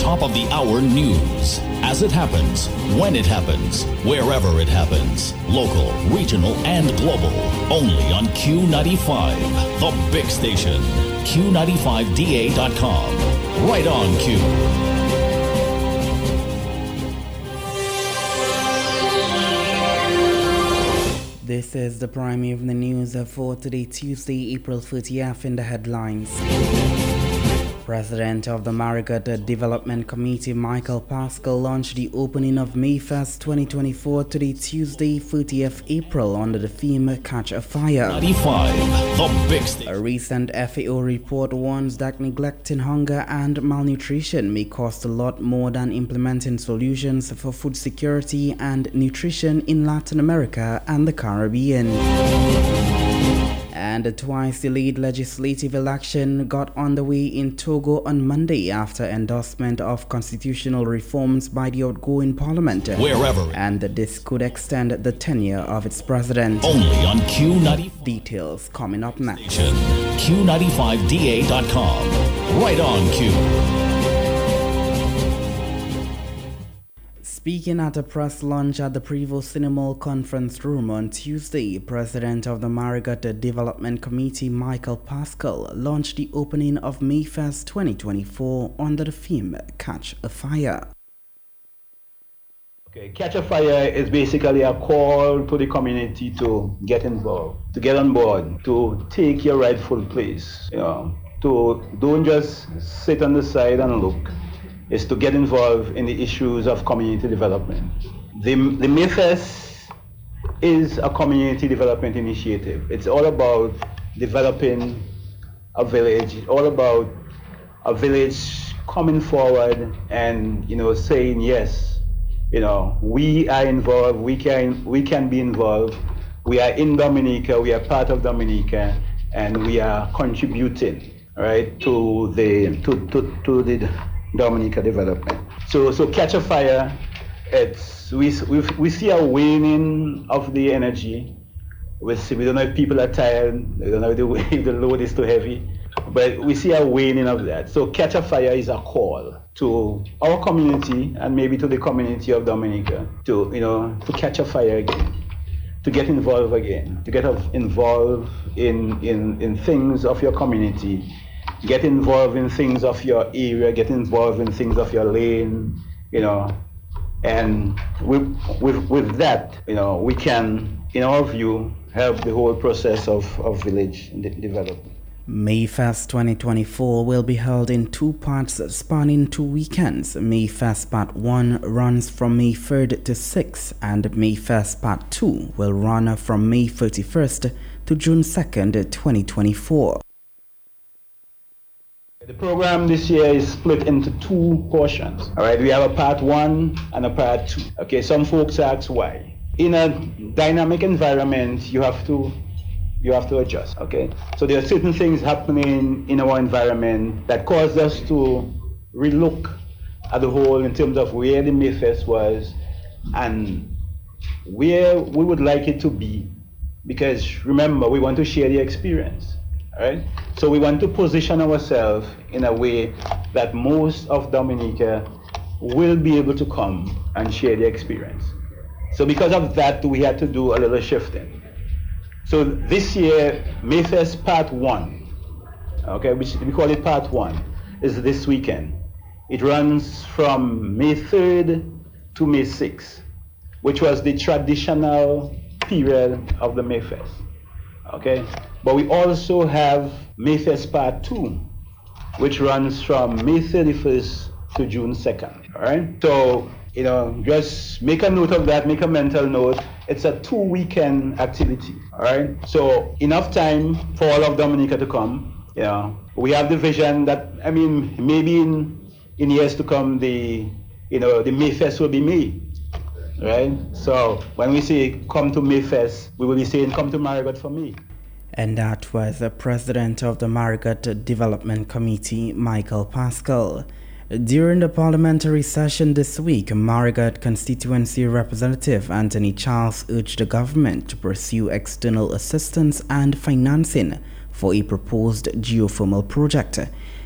top of the hour news. As it happens, when it happens, wherever it happens. Local, regional, and global. Only on Q95, the big station. Q95DA.com. Right on Q. This is the prime evening news for today, Tuesday, April 30th. In the headlines. President of the Marigot Development Committee, Michael Pascal, launched the opening of Mayfest 2024 today, Tuesday, 30th April, under the theme Catch a Fire. 95, the big station. A recent FAO report warns that neglecting hunger and malnutrition may cost a lot more than implementing solutions for food security and nutrition in Latin America and the Caribbean. And a twice-delayed legislative election got underway in Togo on Monday after endorsement of constitutional reforms by the outgoing parliament. Wherever. And this could extend the tenure of its president. Only on Q95. Details coming up next. Q95DA.com. Right on Q. Speaking at a press launch at the Prevo Cinemall Conference Room on Tuesday, President of the Marigot Development Committee, Michael Pascal, launched the opening of Mayfest 2024 under the theme Catch a Fire. Okay, Catch a Fire is basically a call to the community to get involved, to get on board, to take your rightful place, to don't just sit on the side and look. Is to get involved in the issues of community development. The Mayfest is a community development initiative. It's all about developing a village. It's all about a village coming forward and saying yes. We are involved. We can be involved. We are in Dominica. We are part of Dominica, and we are contributing to the Dominica development. So Catch a Fire, we see a waning of the energy. We don't know if people are tired, we don't know if the load is too heavy, but we see a waning of that. So Catch a Fire is a call to our community and maybe to the community of Dominica to catch a fire again, to get involved again, to get involved in things of your community. Get involved in things of your area, get involved in things of your lane, and with that, we can, in our view, help the whole process of village development. Mayfest 2024 will be held in two parts spanning 2 weekends. Mayfest Part 1 runs from May 3rd to 6th, and Mayfest Part 2 will run from May 31st to June 2nd, 2024. The program this year is split into 2 portions. All right, we have a part 1 and a part 2. Okay, some folks ask why. In a dynamic environment, you have to adjust. Okay, so there are certain things happening in our environment that cause us to relook at the whole in terms of where the Mayfest was and where we would like it to be. Because remember, we want to share the experience. All right? So we want to position ourselves in a way that most of Dominica will be able to come and share the experience. So because of that, we had to do a little shifting. So this year, Mayfest Part 1, okay, which we call it Part 1, is this weekend. It runs from May 3rd to May 6th, which was the traditional period of the Mayfest. Okay, but we also have Mayfest Part 2, which runs from May 31st to June 2nd. All right, so just make a note of that, make a mental note. It's a 2-weekend activity. All right, so enough time for all of Dominica to come. We have the vision that maybe in years to come the Mayfest will be me. Right? So when we say come to Mayfest, we will be saying come to Marigot for me. And that was the president of the Marigot Development Committee, Michael Pascal. During the parliamentary session this week, Marigot constituency representative Anthony Charles urged the government to pursue external assistance and financing for a proposed geothermal project.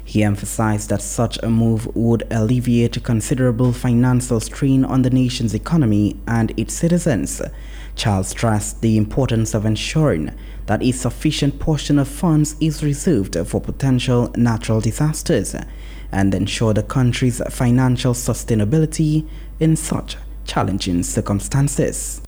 He emphasized that such a move would alleviate considerable financial strain on the nation's economy and its citizens. Charles stressed the importance of ensuring that a sufficient portion of funds is reserved for potential natural disasters and ensure the country's financial sustainability in such challenging circumstances.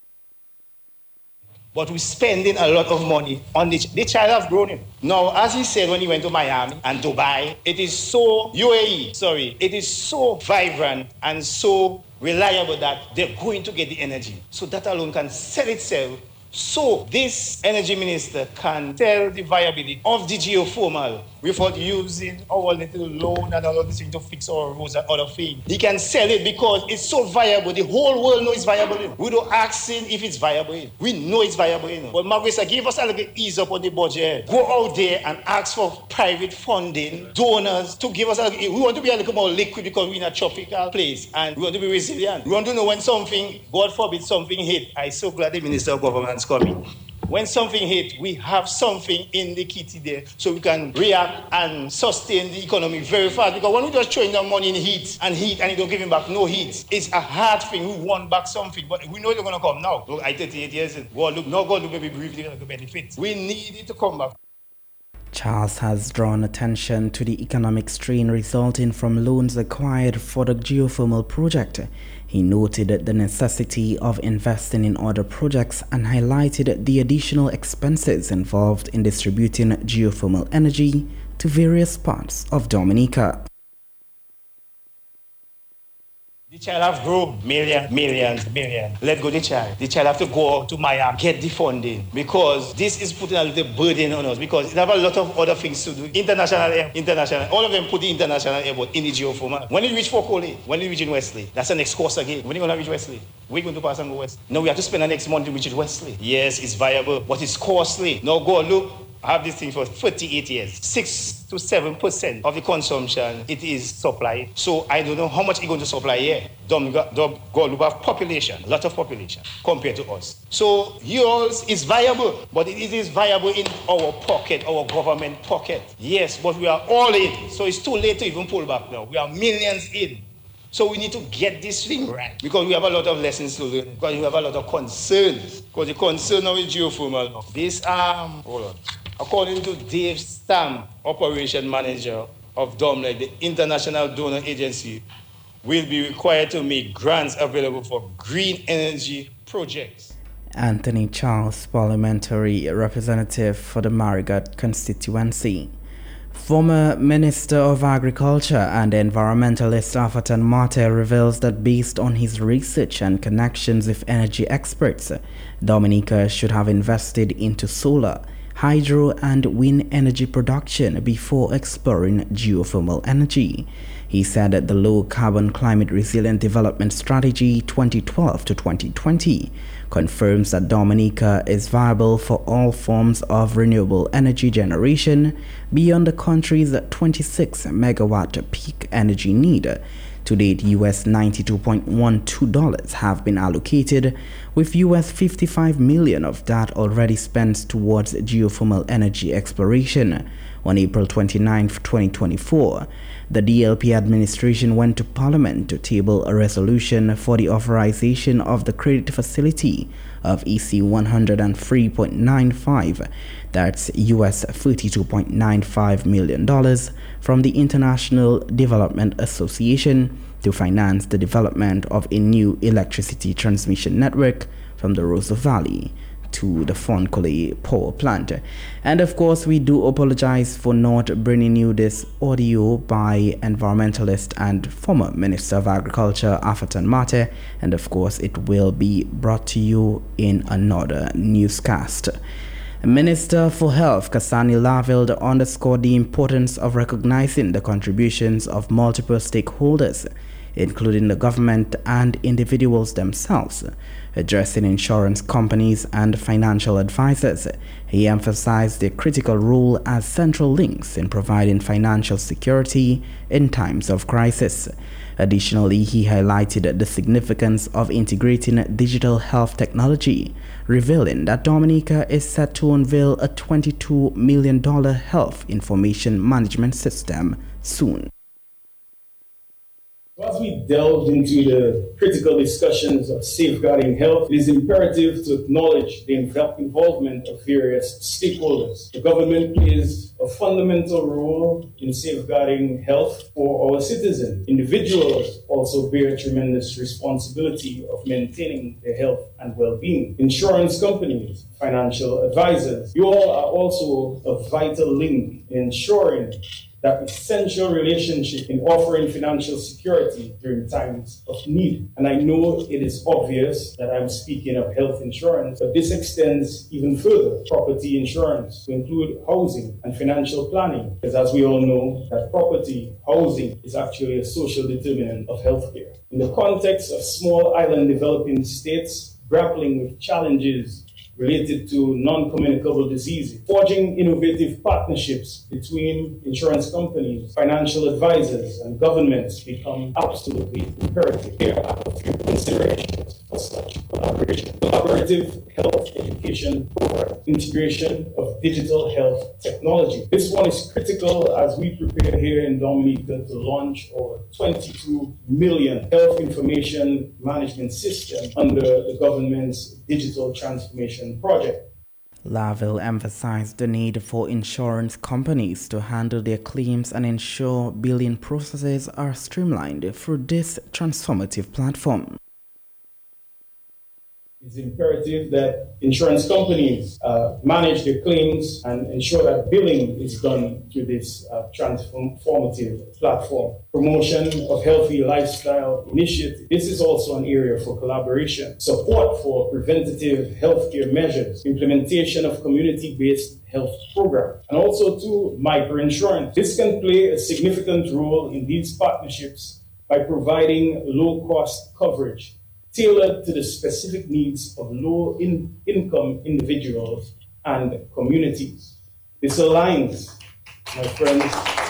But we're spending a lot of money on the child have grown him. Now, as he said when he went to Miami and Dubai, it is so it is so vibrant and so reliable that they're going to get the energy. So that alone can sell itself. So this energy minister can tell the viability of the geothermal without using our little loan and all of this thing to fix our roads and other things. He can sell it because it's so viable. The whole world knows it's viable. We don't ask him if it's viable. We know it's viable. But Margaret, give us a little ease up on the budget. Go out there and ask for private funding, donors to give us a little. We want to be a little more liquid because we're in a tropical place and we want to be resilient. We want to know when something, God forbid, something hit. I'm so glad the Minister of Government's coming. When something hit, we have something in the kitty there so we can react and sustain the economy very fast. Because when we just throwing down money in heat and you don't give him back no heat, it's a hard thing. We want back something, but we know they're going to come now. Look, I 38 years, God look, maybe briefly going to benefit. We need it to come back. Charles has drawn attention to the economic strain resulting from loans acquired for the geothermal project. He noted the necessity of investing in other projects and highlighted the additional expenses involved in distributing geothermal energy to various parts of Dominica. The child have grown millions. Let go the child. The child have to go to Miami, get the funding, because this is putting a little burden on us because it have a lot of other things to do. International, all of them put the international airport in the geothermal. When you reach Fokole, when you reach in Wesley, that's the next course again. When you going to reach Wesley? We're going to pass and go West. Now we have to spend the next month to reach Wesley. Yes, it's viable, but it's costly. Now go look. I have this thing for 38 years. 6 to 7% of the consumption, it is supply. So I don't know how much it's going to supply here. Guadeloupe have population, a lot of population compared to us. So yours is viable, but it is viable in our pocket, our government pocket. Yes, but we are all in. So it's too late to even pull back now. We are millions in. So we need to get this thing right because we have a lot of lessons to learn, because we have a lot of concerns. Because the concern now is geothermal now. This, hold on. According to Dave Stam, Operation Manager of DOMLEC, the International Donor Agency will be required to make grants available for green energy projects. Anthony Charles, Parliamentary Representative for the Marigot constituency. Former Minister of Agriculture and environmentalist Afatan Mate reveals that based on his research and connections with energy experts, Dominica should have invested into solar, hydro and wind energy production before exploring geothermal energy. He said that the Low Carbon Climate Resilient Development Strategy 2012 to 2020 confirms that Dominica is viable for all forms of renewable energy generation beyond the country's 26 megawatt peak energy need. To date, US $92.12 have been allocated, with US $55 million of that already spent towards geothermal energy exploration. On April 29, 2024, the DLP administration went to Parliament to table a resolution for the authorization of the credit facility of EC 103.95, that's US $32.95 million, from the International Development Association to finance the development of a new electricity transmission network from the Roseau Valley to the Fonkole power plant. And of course, we do apologize for not bringing you this audio by environmentalist and former Minister of Agriculture Afatan Mate, and of course it will be brought to you in another newscast. Minister for Health Kasani Laville underscored the importance of recognizing the contributions of multiple stakeholders, including the government and individuals themselves. Addressing insurance companies and financial advisors, he emphasized their critical role as central links in providing financial security in times of crisis. Additionally, he highlighted the significance of integrating digital health technology, revealing that Dominica is set to unveil a $22 million health information management system soon. As we delve into the critical discussions of safeguarding health, it is imperative to acknowledge the involvement of various stakeholders. The government plays a fundamental role in safeguarding health for our citizens. Individuals also bear tremendous responsibility of maintaining their health and well-being. Insurance companies, financial advisors, you all are also a vital link in ensuring that essential relationship in offering financial security during times of need. And I know it is obvious that I'm speaking of health insurance, but this extends even further, property insurance, to include housing and financial planning, because as we all know, that property, housing is actually a social determinant of healthcare. In the context of small island developing states grappling with challenges related to non-communicable diseases, forging innovative partnerships between insurance companies, financial advisors, and governments become absolutely imperative. Here are a few considerations for such collaboration. Collaborative health education program, integration of digital health technology. This one is critical as we prepare here in Dominica to launch our 22 million health information management system under the government's digital transformation project. Laville emphasized the need for insurance companies to handle their claims and ensure billing processes are streamlined through this transformative platform. It's imperative that insurance companies manage their claims and ensure that billing is done through this transformative platform. Promotion of healthy lifestyle initiatives. This is also an area for collaboration. Support for preventative healthcare measures. Implementation of community-based health programs. And also to microinsurance. This can play a significant role in these partnerships by providing low-cost coverage tailored to the specific needs of low-income individuals and communities. This aligns, my friends,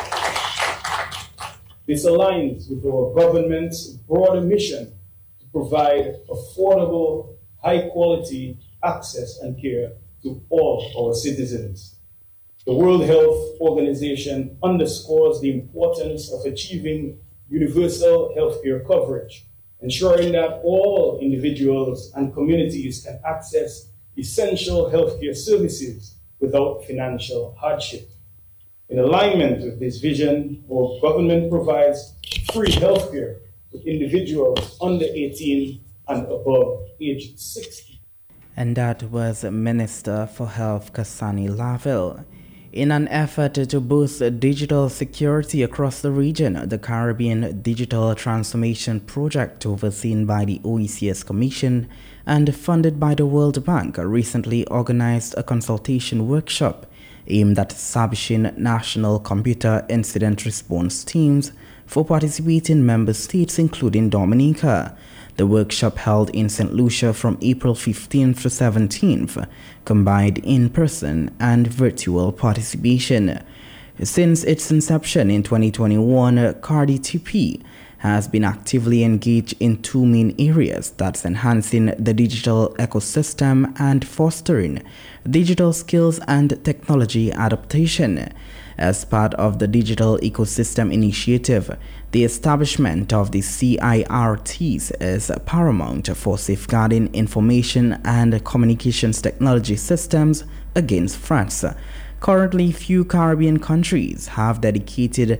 with our government's broader mission to provide affordable, high-quality access and care to all our citizens. The World Health Organization underscores the importance of achieving universal healthcare coverage, ensuring that all individuals and communities can access essential healthcare services without financial hardship. In alignment with this vision, our government provides free healthcare to individuals under 18 and above age 60. And that was Minister for Health Kasani Laville. In an effort to boost digital security across the region, the Caribbean Digital Transformation Project, overseen by the OECS Commission and funded by the World Bank, recently organized a consultation workshop aimed at establishing national computer incident response teams for participating member states, including Dominica. The workshop, held in St. Lucia from April 15th to 17th, combined in-person and virtual participation. Since its inception in 2021, CARDI2P has been actively engaged in two main areas: that's enhancing the digital ecosystem and fostering digital skills and technology adaptation. As part of the Digital Ecosystem Initiative, the establishment of the CIRTs is paramount for safeguarding information and communications technology systems against threats. Currently, few Caribbean countries have dedicated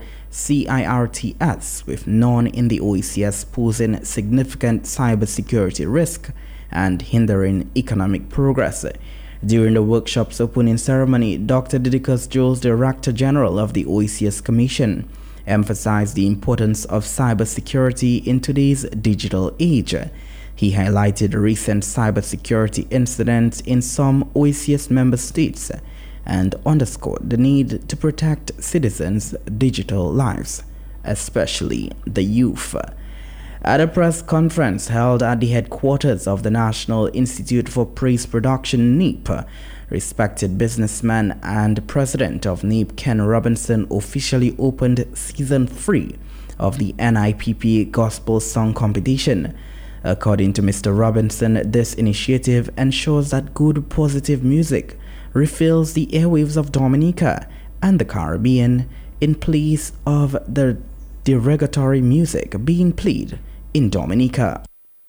CIRTs, with none in the OECS posing significant cybersecurity risk and hindering economic progress. During the workshop's opening ceremony, Dr. Didicus Jules, Director General of the OECS Commission, emphasized the importance of cybersecurity in today's digital age. He highlighted recent cybersecurity incidents in some OECS member states and underscored the need to protect citizens' digital lives, especially the youth. At a press conference held at the headquarters of the National Institute for Praise Production, NIP, respected businessman and president of NIP, Ken Robinson, officially opened Season 3 of the NIPP Gospel Song Competition. According to Mr. Robinson, this initiative ensures that good, positive music refills the airwaves of Dominica and the Caribbean in place of the derogatory music being played in Dominica.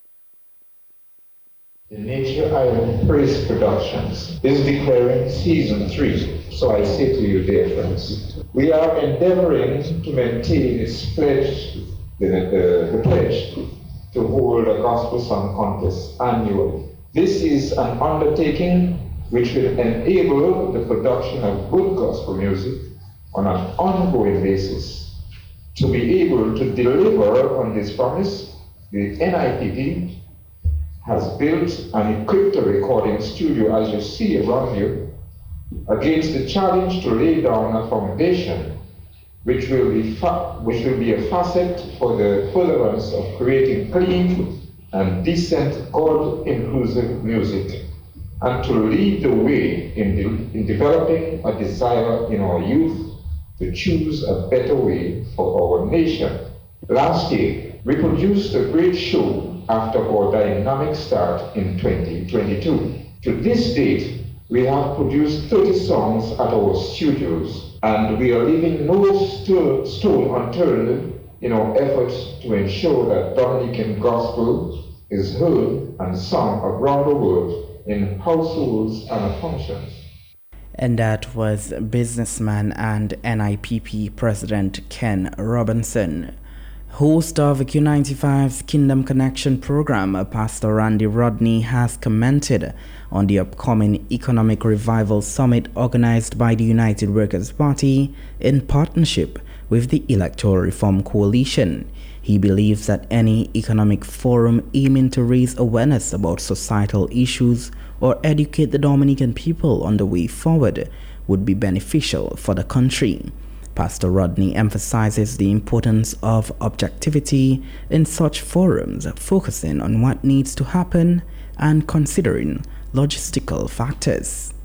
The Nature Island Praise Productions is declaring Season 3. So I say to you, dear friends, we are endeavoring to maintain its pledge, the pledge to hold a gospel song contest annually. This is an undertaking which will enable the production of good gospel music on an ongoing basis. To be able to deliver on this promise, the NIPP has built and equipped a recording studio, as you see around you, against the challenge to lay down a foundation which will be a facet for the furtherance of creating clean and decent, God-inclusive music, and to lead the way in developing a desire in our youth to choose a better way for our nation. Last year, we produced a great show after our dynamic start in 2022. To this date, we have produced 30 songs at our studios, and we are leaving no stone unturned in our efforts to ensure that Dominican gospel is heard and sung around the world in households and functions. And that was businessman and NIPP President Ken Robinson. Host of Q95's Kingdom Connection program, Pastor Randy Rodney, has commented on the upcoming Economic Revival Summit organized by the United Workers' Party in partnership with the Electoral Reform Coalition. He believes that any economic forum aiming to raise awareness about societal issues or educate the Dominican people on the way forward would be beneficial for the country. Pastor Rodney emphasizes the importance of objectivity in such forums, focusing on what needs to happen and considering logistical factors.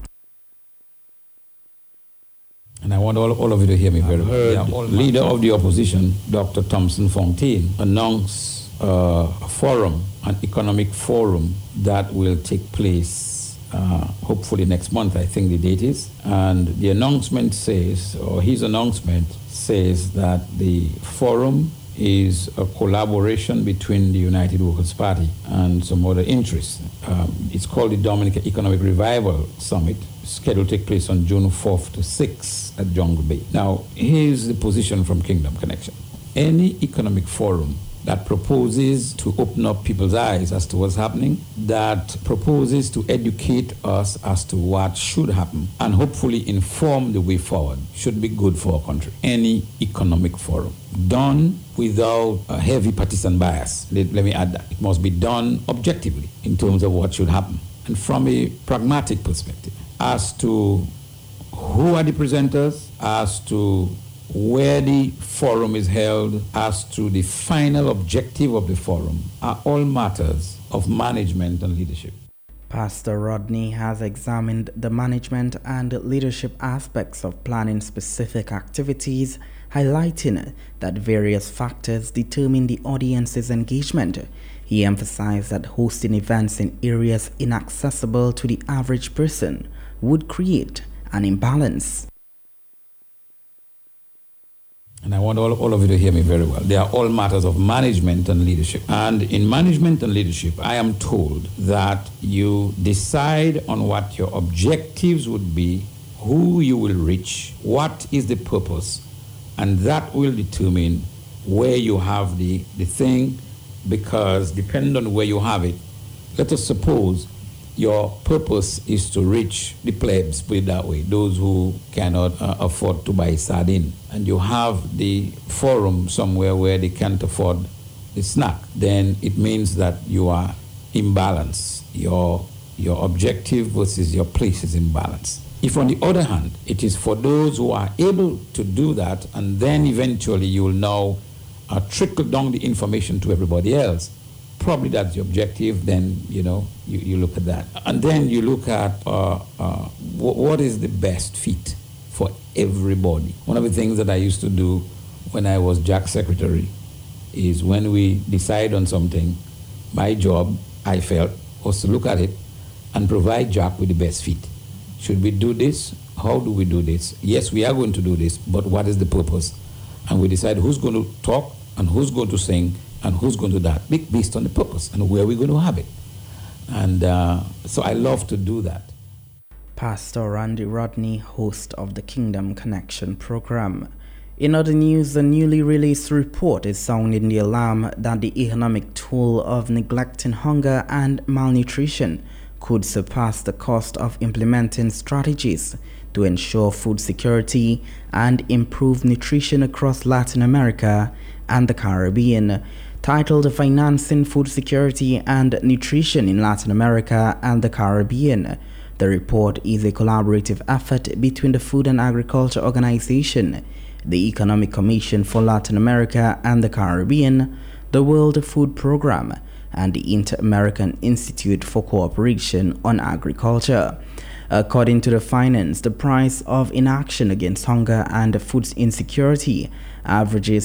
And I want all of you to hear me very well. The leader of the opposition, Dr. Thompson Fontaine, announced a forum, an economic forum that will take place hopefully next month, I think the date is. And the announcement says, or his announcement says, that the forum is a collaboration between the United Workers' Party and some other interests. It's called the Dominican Economic Revival Summit, scheduled to take place on June 4th to 6th at Jungle Bay. Now, here's the position from Kingdom Connection. Any economic forum that proposes to open up people's eyes as to what's happening, that proposes to educate us as to what should happen, and hopefully inform the way forward, should be good for our country. Any economic forum. Done without a heavy partisan bias. Let me add that. It must be done objectively in terms of what should happen. And from a pragmatic perspective, as to who are the presenters, as to where the forum is held, as to the final objective of the forum, are all matters of management and leadership. Pastor Rodney has examined the management and leadership aspects of planning specific activities, highlighting that various factors determine the audience's engagement. He emphasized that hosting events in areas inaccessible to the average person would create an imbalance. And I want all of you to hear me very well. They are all matters of management and leadership. And in management and leadership, I am told that you decide on what your objectives would be, who you will reach, what is the purpose, and that will determine where you have the thing, because depending on where you have it, let us suppose your purpose is to reach the plebs, put it that way, those who cannot afford to buy sardine, and you have the forum somewhere where they can't afford the snack, then it means that you are imbalanced. Your objective versus your place is imbalanced. If on the other hand, it is for those who are able to do that, and then eventually you will now trickle down the information to everybody else. Probably that's the objective. Then you look at that, and then you look at what is the best fit for everybody. One of the things that I used to do when I was JAC secretary is when we decide on something, my job, I felt, was to look at it and provide JAC with the best fit. Should we do this? How do we do this? Yes, we are going to do this, but what is the purpose? And we decide who's going to talk and who's going to sing and who's going to do that, based on the purpose and where we're going to have it. And so I love to do that. Pastor Randy Rodney, host of the Kingdom Connection program. In other news, the newly released report is sounding the alarm that the economic toll of neglecting hunger and malnutrition could surpass the cost of implementing strategies to ensure food security and improve nutrition across Latin America and the Caribbean. Titled Financing Food Security and Nutrition in Latin America and the Caribbean, the report is a collaborative effort between the Food and Agriculture Organization, the Economic Commission for Latin America and the Caribbean, the World Food Programme, and the Inter-American Institute for Cooperation on Agriculture. According to the findings, the price of inaction against hunger and food insecurity averages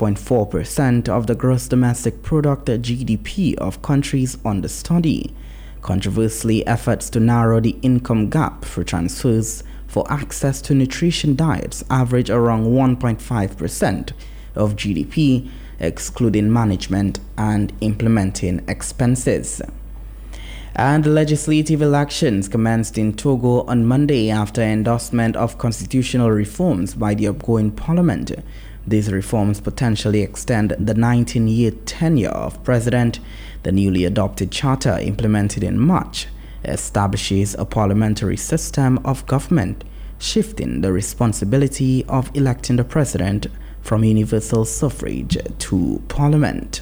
6.4% of the gross domestic product GDP of countries under study. Controversially, efforts to narrow the income gap for transfers for access to nutrition diets average around 1.5% of GDP, excluding management and implementing expenses. And legislative elections commenced in Togo on Monday after endorsement of constitutional reforms by the outgoing parliament. These reforms potentially extend the 19-year tenure of president. The newly adopted charter, implemented in March, establishes a parliamentary system of government, shifting the responsibility of electing the president from universal suffrage to parliament.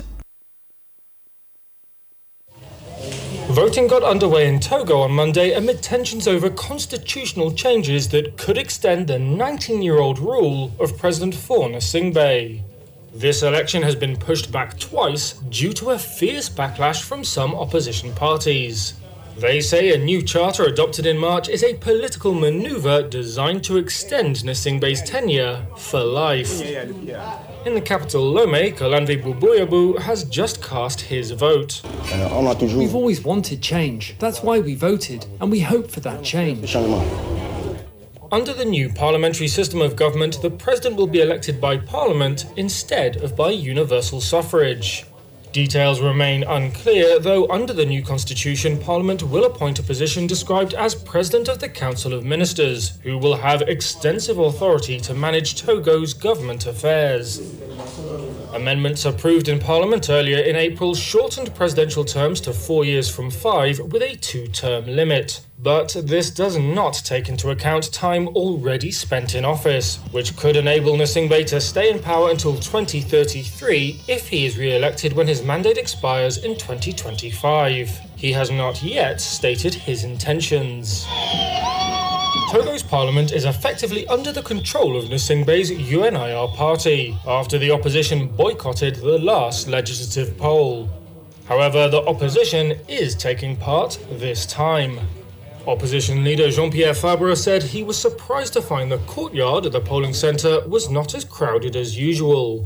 Voting got underway in Togo on Monday amid tensions over constitutional changes that could extend the 19-year-old rule of President Faure Gnassingbé. This election has been pushed back twice due to a fierce backlash from some opposition parties. They say a new charter adopted in March is a political maneuver designed to extend Gnassingbé's tenure for life. In the capital Lomé, Kalanvi Bubuyabu has just cast his vote. We've always wanted change. That's why we voted, and we hope for that change. Under the new parliamentary system of government, the president will be elected by parliament instead of by universal suffrage. Details remain unclear, though under the new constitution, Parliament will appoint a position described as President of the Council of Ministers, who will have extensive authority to manage Togo's government affairs. Amendments approved in Parliament earlier in April shortened presidential terms to 4 years from 5 with a 2-term limit. But this does not take into account time already spent in office, which could enable Gnassingbé to stay in power until 2033 if he is re-elected when his mandate expires in 2025. He has not yet stated his intentions. Togo's parliament is effectively under the control of Gnassingbé's UNIR party, after the opposition boycotted the last legislative poll. However, the opposition is taking part this time. Opposition leader Jean-Pierre Fabre said he was surprised to find the courtyard at the polling centre was not as crowded as usual.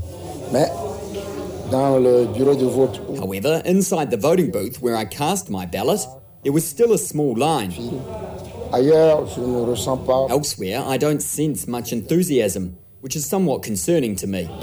However, inside the voting booth where I cast my ballot, there was still a small line. Elsewhere, I don't sense much enthusiasm, which is somewhat concerning to me.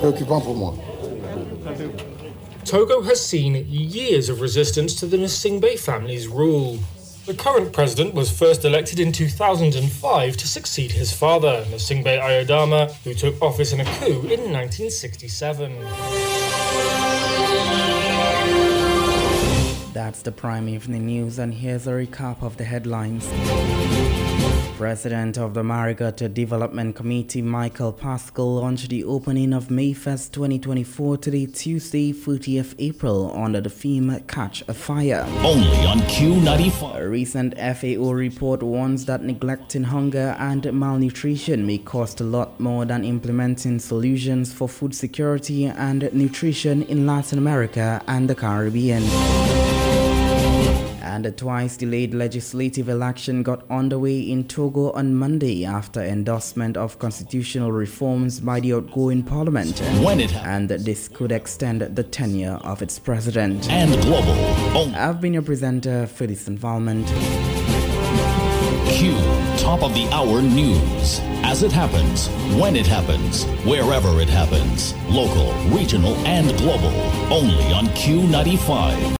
Togo has seen years of resistance to the Gnassingbé family's rule. The current president was first elected in 2005 to succeed his father, Gnassingbé Ayadama, who took office in a coup in 1967. That's the Prime Evening News, and here's a recap of the headlines. President of the Marigot Development Committee, Michael Pascal, launched the opening of Mayfest 2024 today, Tuesday, 30th April, under the theme Catch a Fire. Only on Q95. A recent FAO report warns that neglecting hunger and malnutrition may cost a lot more than implementing solutions for food security and nutrition in Latin America and the Caribbean. And a twice-delayed legislative election got underway in Togo on Monday after endorsement of constitutional reforms by the outgoing parliament. And this could extend the tenure of its president. And global. I've been your presenter for this involvement. Q, top of the hour news. As it happens, when it happens, wherever it happens. Local, regional, and global. Only on Q95.